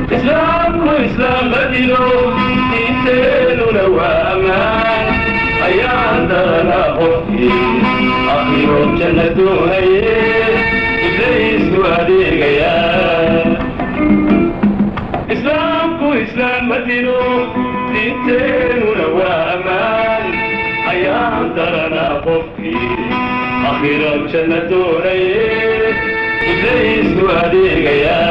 إسلام بدينه دينتين ونوامان أيان درنا قفتي أخير جنة هيه إبليس وهديك يا إسلام بدينه دينتين ونوامان أيان درنا قفتي أخير جنة هيه إبليس وهديك يا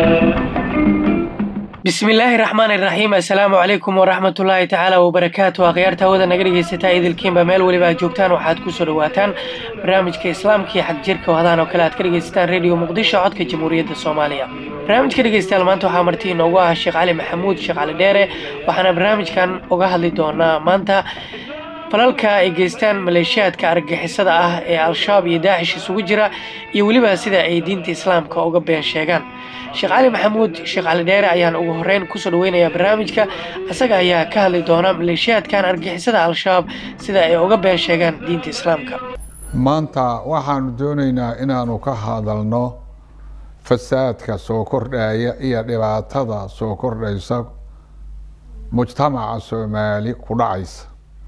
بسم الله الرحمن الرحيم. السلام عليكم ورحمة الله تعالى وبركاته. أغيرت هذا نقرأ ستايد الكيم بميل ولبا جوكتان وحد كسر واتان برنامج كإسلام كي حد جرك وهذا وكلات كرجع ستان راديو مقدشة عد كجمهورية الصومالية. برنامج كرجع ستان مانتو حامرتين وجاه الشيخ علي محمود الشيخ علي ديرة وحنا برنامج كان وجاه اللي دونا مانتا falalka ay geystaan maleeshiyaadka argagixisada ah ee al-shabaab iyo daacish isugu jira iyo waliba sida ay diinta islaamka uga been sheegaan. Sheekh Ali Maxamuud Sheekh Ali Dheere ayaan ugu horeyn ku soo dhaweynaya barnaamijka asaga ayaa ka hadli doona maleeshiyaadkan argagixisada al-shabaab sida ay uga been sheegaan diinta islaamka. maanta waxaan doonaynaa inaanu ka hadalno fasaadka soo kordhaya iyo dhibaatada soo kordhaysa mujtamaca Soomaali ku dhacaysa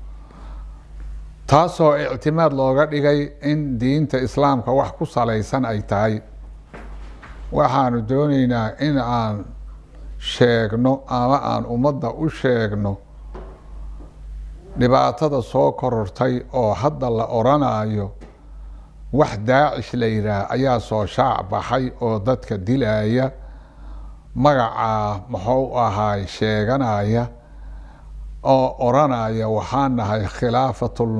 taasoo ictimaad looga dhigay in diinta islaamka wax ku salaysan ay tahay. waxaanu doonaynaa in aan sheegno ama aan ummadda u sheegno dhibaatada soo korortay oo hadda la oranayo wax daacish la yiraahdo ayaa soo shaac baxay oo dadka dilaya magaca muxuu ahaay sheeganaya oo oranaya waxaan nahay khilaafatul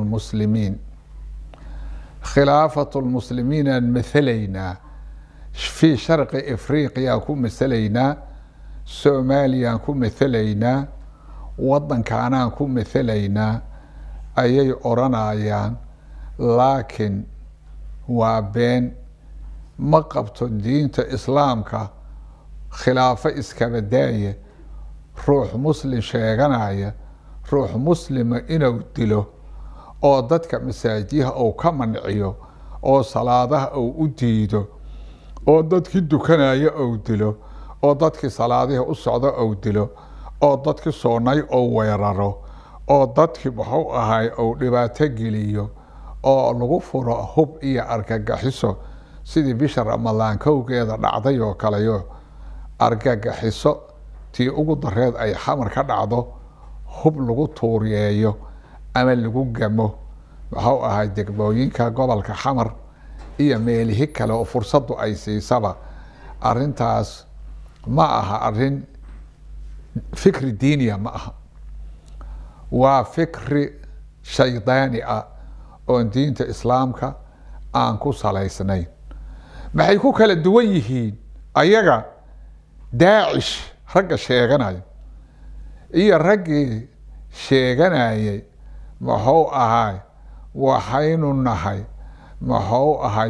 muslimiin aan mathalayna fi sharqi afriqiya ku mathalayna Soomaaliya ku mathalayna wadankaanaan ku mathalayna ayay oranayaan laakiin waa been ma qabto diinta islaamka khilaafa iska badaaya ruux muslim sheeganaya ruux muslima inuu dilo oo dadka masaajidaha uu ka manciyo oo salaadaha uu u diido oo dadkii dukanaya uu dilo oo dadkii salaadaha u socda uu dilo oo dadkii soonay uu weeraro oo dadkii wuxuu ahay uu dhibaato geliyo oo lagu furo hub iyo argagaxiso sidii bisha Ramadaan kowgeeda dhacday oo kaleyo argagaxiso tii ugu dareed ay xamar ka dhacdo hub lagu tuuriyeeyo ama lagu gamo waxa ahay degmooyinka gobolka xamar iyo meelihi kale oo fursadu ay siisaba arintaas ma aha arin fikri diiniya ma aha waa fikri shaydaani ah oo diinta islaamka aan ku salaysnayn. maxay ku kala duwan yihiin ayaga daacish ragga sheeganaya iyo raggii sheeganayay muxuu ahay waxaynu nahay muxuu ahay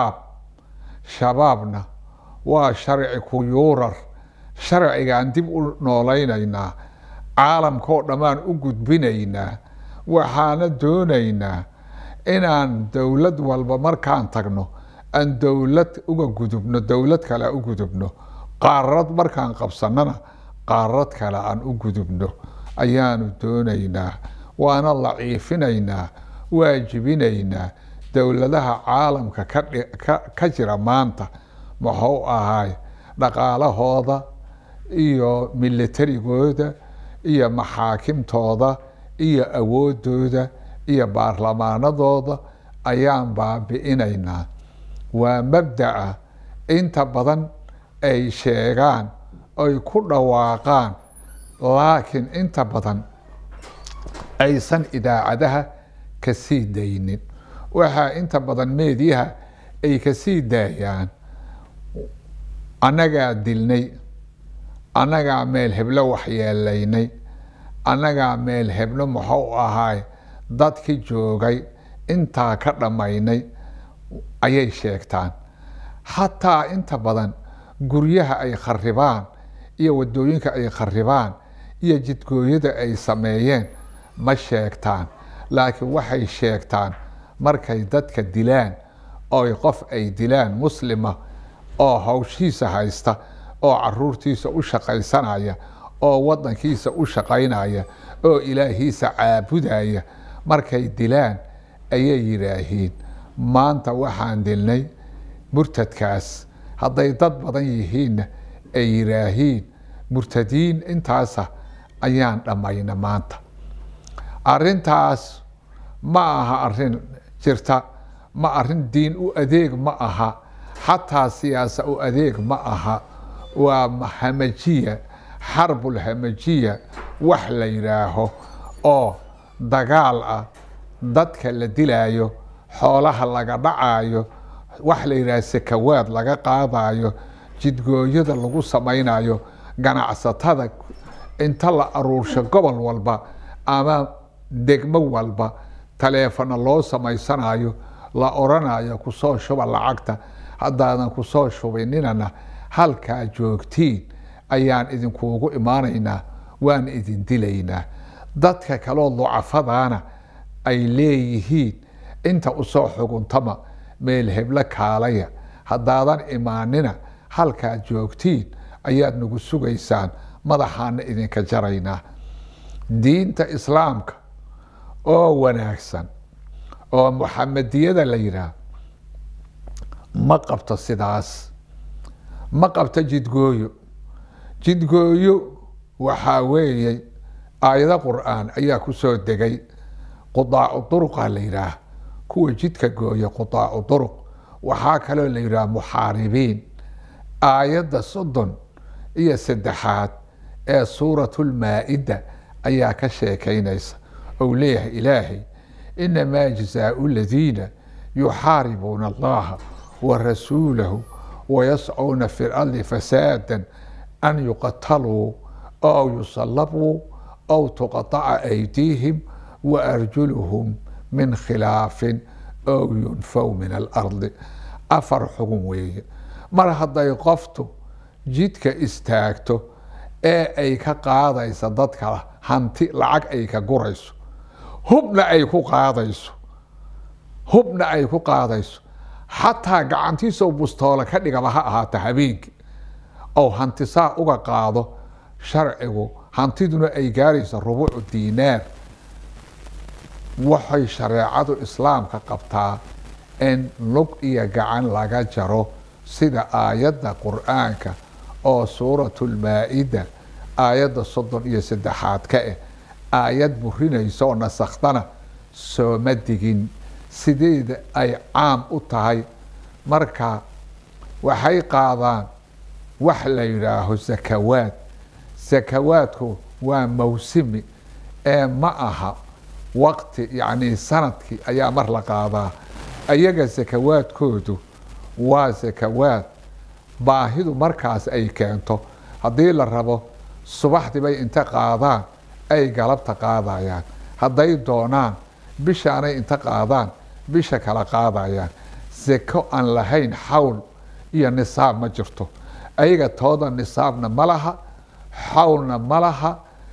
shabaabna waa sharci ku yuurar sharcigaan dib u noolaynaynaa caalamkoo dhammaan u gudbinaynaa waxaana doonaynaa inaan dowlad walba markaan tagno aan dowlad uga gudubno dowlad kale u gudubno qaarad markaan qabsanana qaarad kale aan u gudubno ayaanu doonaynaa waana laciifinaynaa waajibinaynaa dowladaha caalamka ka jira maanta muxuu ahay dhaqaalahooda iyo militarigooda iyo maxaakimtooda iyo awoodooda iyo baarlamaanadooda ayaan baabi'inaynaa. waa mabda'a inta badan ay sheegaan ay ku dhawaaqaan laakiin inta badan aysan idaacadaha ka sii daynin. waxaa inta badan meediyaha ay ka sii daayaan annagaa dilnay, annagaa meel heblo waxyeelaynay, annagaa meel heblo muxuu ahaay dadkii joogay intaa ka dhammaynay ayay sheegtaan. xataa inta badan guryaha ay kharibaan iyo wadooyinka ay kharibaan iyo jidgooyada ay sameeyeen ma sheegtaan, laakiin waxay sheegtaan markay dadka dilaan oo qof ay dilaan muslima oo hawshiisa haysta oo caruurtiisa u shaqaysanaya oo waddankiisa u shaqaynaya oo ilaahiisa caabudaya markay dilaan ayay yidhaahiin maanta waxaan dilnay murtadkaas. hadday dad badan yihiinna ay yidhaahiin murtadiin intaasa ayaan dhammayna maanta. arrintaas ma aha arrin jirta, ma arrin diin u adeeg ma aha, xataa siyaasa u adeeg ma aha. waa hamajiya, xarbulhamajiya wax la yidhaaho oo dagaal ah, dadka la dilaayo, xoolaha laga dhacayo, wax la yidhaha sakawaad laga qaadayo, jidgooyada lagu samaynayo, ganacsatada inta la aruursho gobol walba ama degmo walba taleefana loo samaysanayo, la oranayo kusoo shuba lacagta, haddaadan kusoo shubininana halkaa joogtiin ayaan idinkuugu imaanaynaa, waan idin dilaynaa. dadka kaloo ducafadaana ay leeyihiin inta usoo xuguntama meel heblo kaalaya, haddaadan imaanina halkaa joogtiin ayaad nagu sugaysaan, madaxaana idinka jaraynaa. diinta islaamka oo wanaagsan oo muxamadiyada la yidhaah ma qabto sidaas, ma qabto jidgooyo. jidgooyo waxaa weeye aayado qur'aan ayaa ku soo degay, qudaacu duruqa la yidhaah, kuwa jidka gooya qudaacu duruq. waxaa kaloo la yidhaah muxaaribiin. aayadda 33 ee suuratulmaa-ida ayaa ka sheekaynaysa ou leeyahay ilaahay inamaa jazaau ladiina yuxaaribuuna allaha wa rasuulahu wayascuuna fi lardi fasaadan an yuqataluu aw yusallabuu aw tuqataca aydiihim wa arjuluhum min khilaafin aw yunfaw min alardi. 4 xugun weeye. mar hadday qoftu jidka istaagto ee ay ka qaadayso dadka hanti, lacag ay ka gurayso, hubna ay ku qaadayso, xataa gacantiisoo bustoole ka dhigaba ha ahaata habeenkii oo hantisaa uga qaado, sharcigu hantiduna ay gaarayso rubuucu diinaar, waxay shareecadu islaamka qabtaa in lug iyo gacan laga jaro, sida aayadda qur'aanka oo suuratulmaa-ida aayadda 33 ka aayad burinaysa oo nasakhdana sooma digin, sideeda ay caam u tahay. marka waxay qaadaan wax la yidhaaho sakawaad. sakawaadku waa mawsimi ee ma aha waqti, yacni sanadkii ayaa mar la qaadaa. ayaga sakawaadkoodu waa sakawaad baahidu markaas ay keento. haddii la rabo subaxdii bay inta qaadaan ay galabta qaadayaan, hadday doonaan bishaanay inta qaadaan bisha kala qaadayaan. seko aan lahayn xawl iyo nisaab ma jirto. ayaga tooda nisaabna ma laha, xawlna ma laha.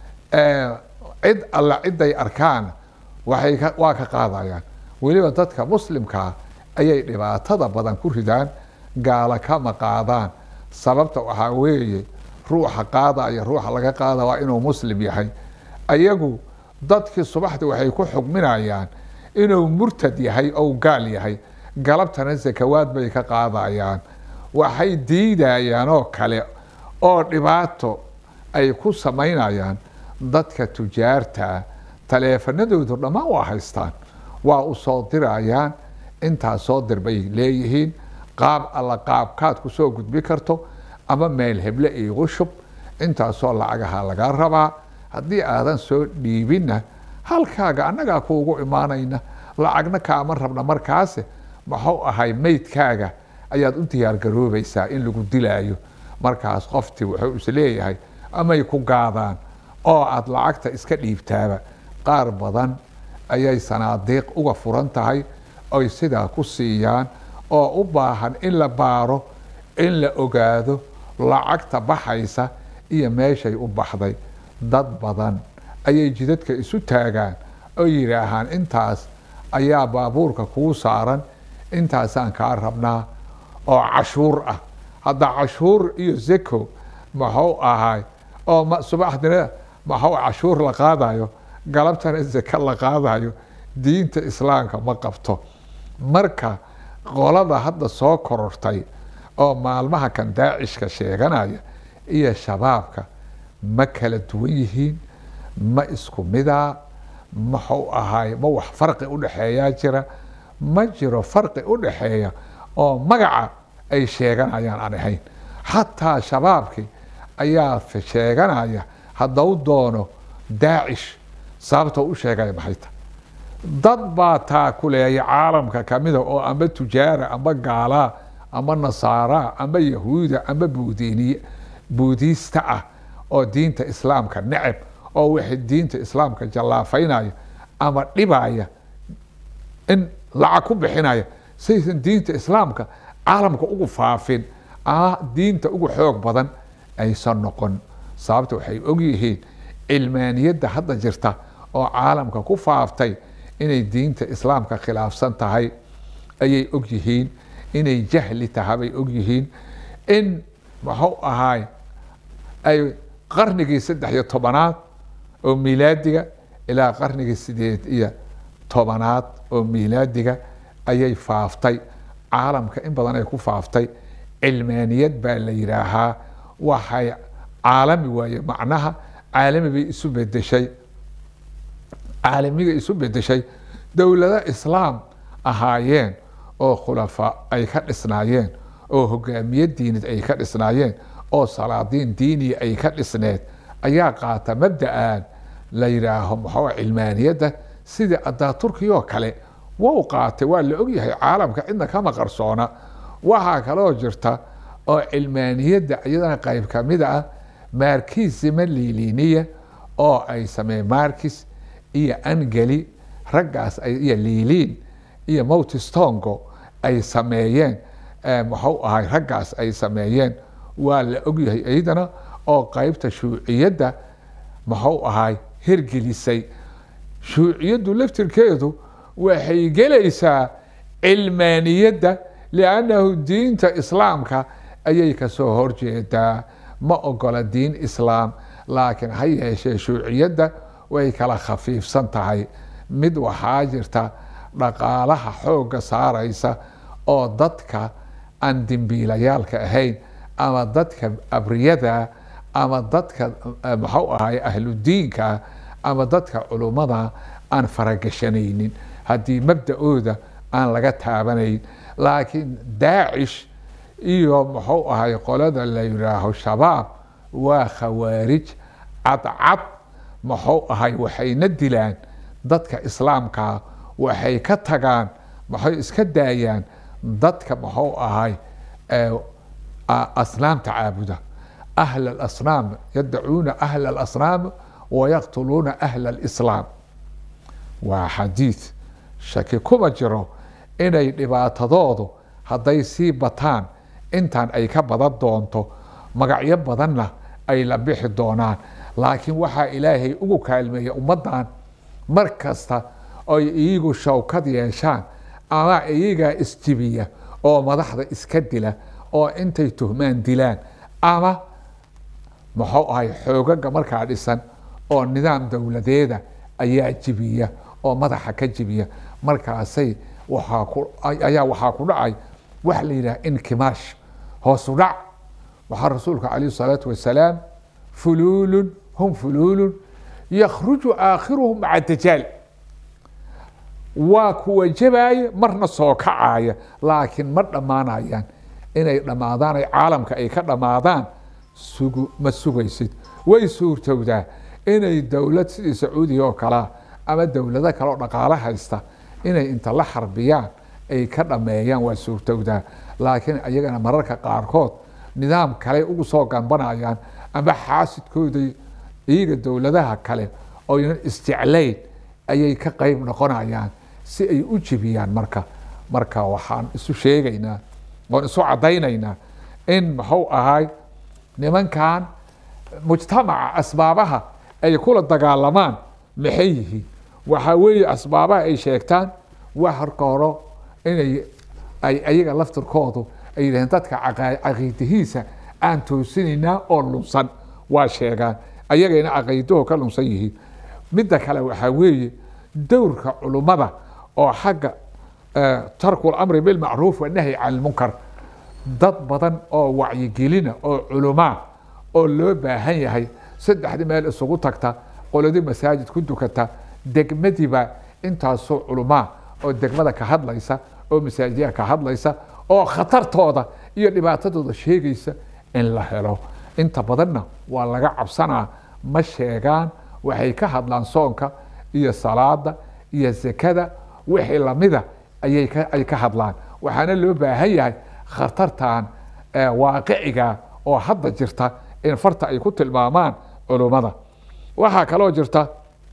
cid alla ciday arkaan waa ka qaadayaan. weliba dadka muslimkaa ayay dhibaatada badan ku ridaan, gaala kama qaadaan. sababta waxaa weeye ruuxa qaadaya, ruuxa laga qaada waa inuu muslim yahay. ayagu dadkii subaxdii waxay ku xugminayaan inuu murtad yahay ou gaal yahay, galabtana sakawaad bay ka qaadayaan. waxay diidayaan oo kale oo dhibaato ay ku samaynayaan dadka tujaartaa. taleefanadoodu dhammaan waa haystaan, waa u soo dirayaan. intaa soo dir bay leeyihiin, qaab alla qaabkaad ku soo gudbi karto, ama meel heble iigu shub, intaasoo lacagaha laga rabaa. haddii aadan soo dhiibinna halkaaga annagaa kuugu imaanayna, lacagna kaama rabna. markaase maxuu ahay meydkaaga ayaad u diyaargaroobaysaa in lagu dilaayo. markaas qoftii wuxuu isleeyahay amay ku gaadaan oo aad lacagta iska dhiibtaaba. qaar badan ayay sanaadiiq uga furan tahay oy sidaa ku siiyaan, oo u baahan in la baaro, in la ogaado lacagta baxaysa iyo meeshay u baxday. dad badan ayay jidadka isu taagaan oo yidhaahaan intaas ayaa baabuurka kuu saaran, intaasaan kaa rabnaa oo cashuur ah. hadda cashuur iyo zeko maxuu ahay oo subaxdina maxuu cashuur la qaadayo galabtana zaka la qaadayo diinta islaamka ma qabto marka qolada hadda soo korortay oo maalmaha kan daacishka sheeganaya iyo shabaabka ma kala duwan yihiin ma isku midaa maxuu ahay ma wax farqi u dhexeeyaa jira ma jiro farqi u dhexeeya oo magaca ay sheeganayaan aan ahayn xataa shabaabkii ayaa sheeganaya haddau doono daacish sababta u sheegaya maxay tahay dad baa taa kuleeya caalamka kamida oo ama tujaara ama gaalaa ama nasaaraa ama yahuuda ama buudiista ah oo diinta islaamka neceb oo wixii diinta islaamka jallaafaynaya ama dhibaya in lacag ku bixinaya saysan diinta islaamka caalamka ugu faafin ama diinta ugu xoog badan aysan noqon sababta waxay ogyihiin cilmaaniyadda hadda jirta oo caalamka ku faaftay inay diinta islaamka khilaafsan tahay ayay ogyihiin inay jahli tahay bay ogyihiin in muxuu ahaay ay qarnigii 13 oo miilaadiga ilaa qarnigii 18 oo miilaadiga ayay faaftay caalamka in badan ay ku faaftay cilmaaniyad baa la yiraahaa waxay caalami waaye macnaha caalami bay isu bedeshay caalamiga isu bedeshay dowlada islaam ahaayeen oo khulafa ay ka dhisnaayeen oo hogaamiye diinid ay ka dhisnaayeen oo salaadiin diini ay ka dhisneed ayaa qaata mabda'an la yiraaho maxaa cilmaaniyadda sida adaa turkiga oo kale wuu qaatay waa la ogyahay caalamka cidna kama qarsoona waxaa kaloo jirta oo cilmaaniyadda iyadana qayb kamid ah marxism liiliniya oo ay sameeyeen Marx iyo Engels raggaas iyo Lenin iyo Montesquieu ay sameeyeen maxuu ahay raggaas ay sameeyeen waa la ogyahay iyadana oo qaybta shuuciyadda maxuu ahay hirgelisay shuuciyaddu laftirkeedu waxay gelaysaa cilmaaniyadda li'annahu diinta islaamka ayay ka soo horjeedaa ma ogola diin islaam laakiin ha yeeshee shuuciyadda way kala khafiifsan tahay mid waxaa jirta dhaqaalaha xoogga saaraysa oo dadka aan dembiilayaalka ahayn ama dadka abriyada ama dadka maxuu ahay ahludiinka ama dadka culummada aan faragashanaynin haddii mabda'ooda aan laga taabanayn laakiin daacish iyo muxuu ahay qolada la yiraaho shabaab waa khawaarij cadcad muxuu ahay waxayna dilaan dadka islaamka waxay ka tagaan maxay iska daayaan dadka muxuu ahay asnaamta caabuda أهل الأصنام يدعون أهل الأصنام ويقتلون أهل الإسلام وحديث شكي كما جرو إنay dhibaatadoodu hadday sii bataan intaan ay ka badan doonto magacyo badanna ay la bixi doonaan laakiin waxaa ilaahay ugu kaalmeeya ummaddan mar kasta oy iyagu shawkad yeeshaan ama iyagaa isjibiya oo madaxda iska dila oo intay tuhmaan dilaan ama muxuu ahay xoogaga markaa dhisan oo nidaam dowladeeda ayaa jibiya oo madaxa ka jibiya markaasay waxaa ku dhacay wax la yidhaha inkimaash hoosu dhac waxaa rasuulka calayhi salaatu wasalaam fuluulun hum fuluulun yakhruju aakhiruhum maca dajaal waa kuwa jabaaya marna soo kacaaya laakiin ma dhammaanayaan inay dhammaadaan ay caalamka ay ka dhammaadaan ma sugaysid way suurtowdaa inay dowlad sidii sacuudiya oo kalea ama dowlado kale oo dhaqaalo haysta inay inta la xarbiyaan ay ka dhameeyaan waa suurtowdaa laakiin ayagana mararka qaarkood nidaam kale ugu soo gambanayaan ama xaasidkooda iyaga dowladaha kale ooynan isjeclayn ayay ka qayb noqonayaan si ay u jibiyaan marka waxaan isu sheegaynaa oon isu caddaynaynaa in muxuu ahay nimankan mujtamaca asbaabaha ay kula dagaalamaan maxay yihiin waxaa weeye asbaabaha ay sheegtaan wax horka horo inay ayaga laftirkoodu ay yidhahdeen dadka caqiidihiisa aan toosinaynaa oo lunsan waa sheegaan ayagayna caqiidaho ka lunsan yihiin midda kale waxaa weeye dowrka culummada oo xagga tarku lamri bilmacruuf wanahyi can ilmunkar dad badan oo wacyigelina oo culumaa oo loo baahan yahay saddexdii meel isugu tagta qoladii masaajid ku dukata degmadiiba intaasoo culumaa oo degmada ka hadlaysa oo masaajidyaha ka hadlaysa oo khatartooda iyo dhibaatadooda sheegaysa in la helo inta badanna waa laga cabsanaa ma sheegaan waxay ka hadlaan soonka iyo salaada iyo zakada wixii lamida ay ka hadlaan waxaana loo baahan yahay khatartan waaqiciga oo hadda jirta in farta ay ku tilmaamaan culummada waxaa kaloo jirta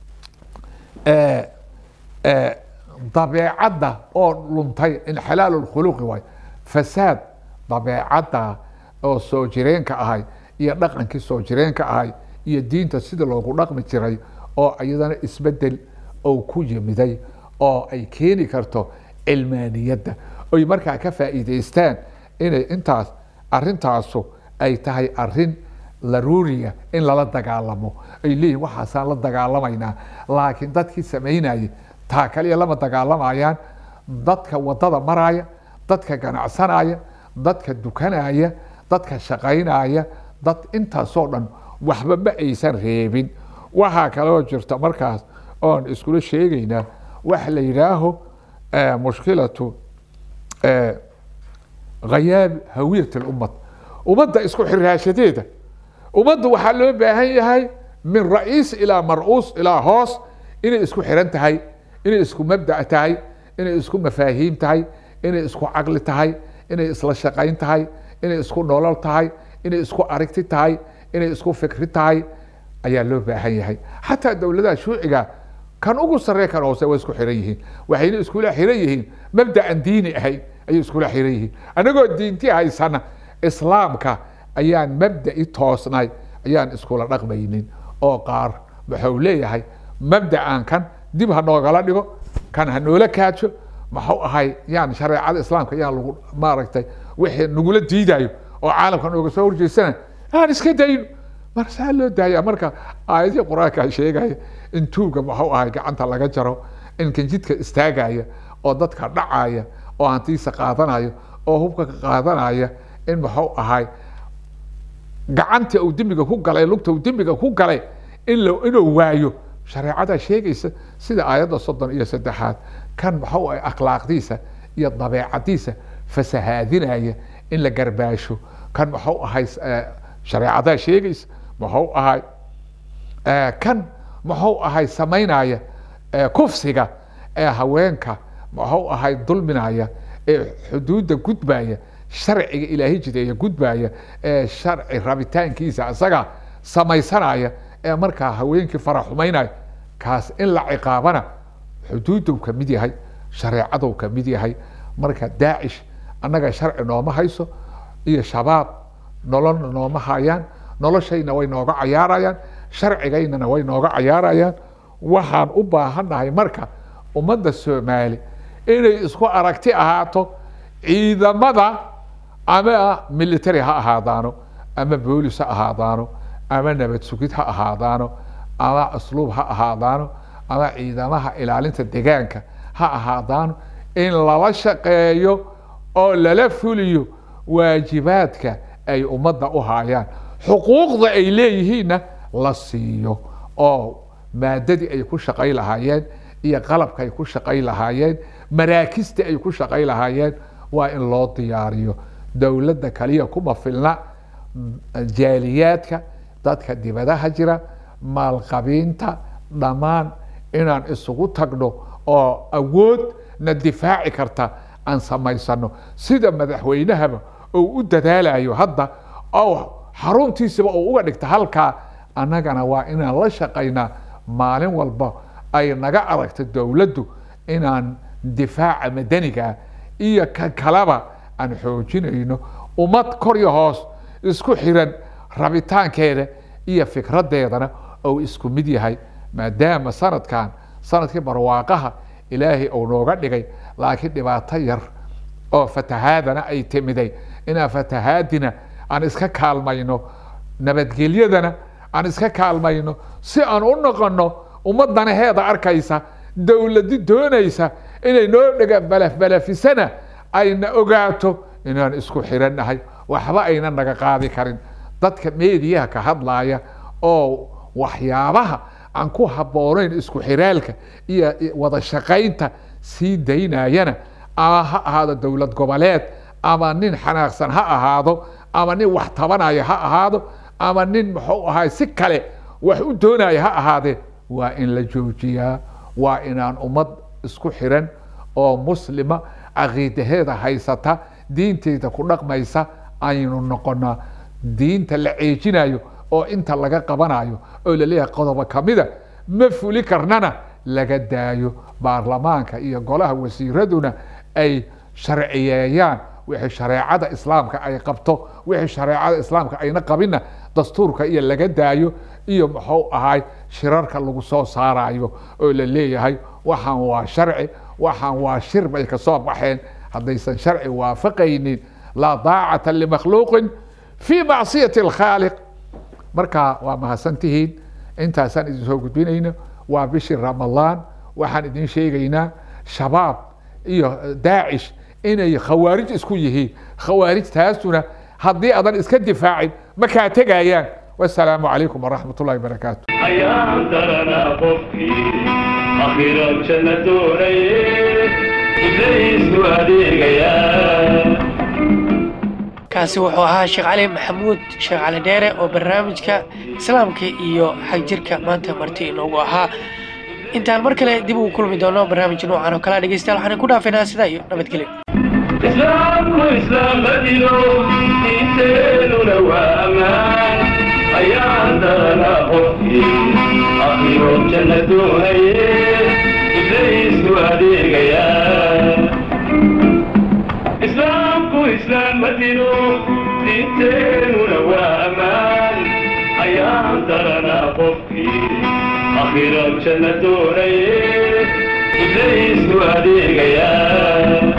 dabeecadda oo luntay inxilaalu lkhuluqi waay fasaad dabeecadda oo soo jireenka ahay iyo dhaqankii soo jireenka ahay iyo diinta sida loogu dhaqmi jiray oo iyadana isbedel oo ku yimiday oo ay keeni karto cilmaaniyadda oy markaa ka faa'iidaystaan inay intaas arrintaasu ay tahay arrin laruuriya in lala dagaalamo ay leeyihin waxaasaan la dagaalamaynaa laakiin dadkii samaynayay taa kaliya lama dagaalamayaan dadka wadada maraya dadka ganacsanaya dadka dukanaya dadka shaqaynaya dad intaasoo dhan waxba ma aysan reebin waxaa kaloo jirta markaas oon iskula sheegaynaa waxa la yidhaaho mushkilatu ghayaab hawiyat اlummad ummadda isku xiraashadeeda ummadda waxaa loo baahan yahay min ra'iis ilaa mar'uus ilaa hoos inay isku xiran tahay inay isku mabda' tahay inay isku mafaahiim tahay inay isku caqli tahay inay isla shaqayn tahay inay isku nolol tahay inay isku aragti tahay inay isku fikri tahay ayaa loo baahan yahay xataa dowladaha shuuciga kan ugu saree kan hoose way isku xiran yihiin waxayna iskula xiran yihiin mabda'an diini ahay ayay iskula xiran yihiin anagoo diinti haysana islaamka ayaan mabda'i toosnay ayaan iskula dhaqmaynin oo qaar wuxuu leeyahay mabda'an kan dib ha noogala dhigo kan ha noola kaajo maxuu ahay yani shareecada islaamka yaan lagu maaragtay wixii nagula diidayo oo caalamka nooga soo horjeesana aan iska dayno marsaa loo daaya marka aayadii qur-aanka sheegaya in tuuga maxuu ahay gacanta laga jaro in kanjidka istaagaya oo dadka dhacaya oo hantiisa qaadanaya oo hubka ka qaadanaya in maxuu ahay gacanta uu dembiga ku galay lugta uu dembiga ku galay inuu waayo shareecada sheegaysa sida aayadda 33 kan maxuu ahay akhlaaqdiisa iyo dabeecadiisa fasahaadinaya in la garbaasho kan maxuu ahay shareecada sheegaysa maxuu ahay kan maxuu ahay samaynaya kufsiga haweenka maxuu ahay dulminaya xuduudda gudbaya sharciga ilaahay jideeya gudbaya sharci rabitaankiisa isaga samaysanaya markaa haweenkii farax xumaynaya kaas in la ciqaabana xuduuddu ka mid yahay shareecadu ka mid yahay marka daacish annaga sharci nooma hayso iyo shabaab nololna nooma hayaan noloshayna way nooga cayaarayaan sharcigaynana way nooga cayaarayaan waxaan u baahannahay marka ummadda Soomaali inay isku aragti ahaato ciidamada ama military ha ahaadaano ama boolis ha ahaadaano ama nabad sugid ha ahaadaano ama asluub ha ahaadaano ama ciidamaha ilaalinta deegaanka ha ahaadaano in lala shaqeeyo oo lala fuliyo waajibaadka ay ummadda u hayaan xuquuqda ay leeyihiinna la siiyo oo maadadii ay ku shaqay lahaayeen iyo qalabka ay ku shaqay lahaayeen maraakista ay ku shaqay lahaayeen waa in loo diyaariyo dowladda kaliya kuma filna jaaliyaadka dadka dibadaha jira maalqabiinta dhammaan inaan isugu tagno oo awood na difaaci karta aan samaysano sida madaxweynahaba uu u dadaalayo hadda oo xaruntiisaba uu uga dhigta halkaa annagana waa inaan la shaqaynaa maalin walba ay naga aragto dowladdu inaan difaaca madaniga iyo kan kaleba aan xoojinayno ummad kor iyo hoos isku xiran rabitaankeeda iyo fikradeedana oo isku mid yahay maadaama sanadkii barwaaqaha ilaahay uu nooga dhigay laakiin dhibaato yar oo fatahaadana ay timiday inaa fatahaadina aan iska kaalmayno nabadgelyadana aan iska kaalmayno si aan u noqono ummadanaheeda arkaysa dowladi doonaysa inay noo dhaga balafisana ayna ogaato inaan isku xirannahay waxba ayna naga qaadi karin dadka meediyaha ka hadlaya oo waxyaabaha aan ku habboonayn isku xiraalka iyo wada shaqaynta sii daynayana ama ha ahaado dowlad goboleed ama nin xanaaqsan ha ahaado ama nin wax tabanaya ha ahaado ama nin muxuu ahay si kale wax u doonaya ha ahaadee waa in la joojiyaa waa inaan ummad isku xiran oo muslima caqiidaheeda haysata diinteeda ku dhaqmaysa aynu noqonaa diinta la ceejinayo oo inta laga qabanayo oo laleeyahay qodobo kamida ma fuli karnana laga daayo baarlamaanka iyo golaha wasiiraduna ay sharciyeeyaan wixii shareecada islaamka ay qabto wixii shareecada islaamka ayna qabina dastuurka iyo laga daayo iyo muxuu ahay shirarka lagu soo saarayo oo la leeyahay waxaan waa sharci waxaan waa shir bay ka soo baxeen haddaysan sharci waafaqaynin laa daacata limakhluuqin fii macsiyati alkhaaliq marka waa mahadsantihiin intaasaan idin soo gudbinayno waa bishii ramadaan waxaan idin sheegaynaa shabaab iyo daacish inay khawaarij isku yihiin khawaarijtaasuna haddii adan iska difaacin ma kaa tegayaan wasalaamu calaykum waraxmat ullahi wabarakaatu ayaan daranaa qofkii akhiran janna doonaye ibliisku adeegayaa kaasi wuxuu ahaa sheekh cali maxamuud sheekh cali dheere oo barnaamijka islaamka iyo xagjirka maanta marti inoogu ahaa intaan mar kale dib ugu kulmi doono barnaamij noocan oo kale dhegeystayaal waxaan ku dhaafaynaa sidaa iyo nabadgelyo islaamku islaam badino diinteenuna waa ammaan ayaan daranaa qofkii akhiran janna doonaye ibliisku adeegayaa islaamku islaam badino diinteenuna waa ammaan ayaan daranaa qofkii akhiran janna doonaye ibliisku adeegayaa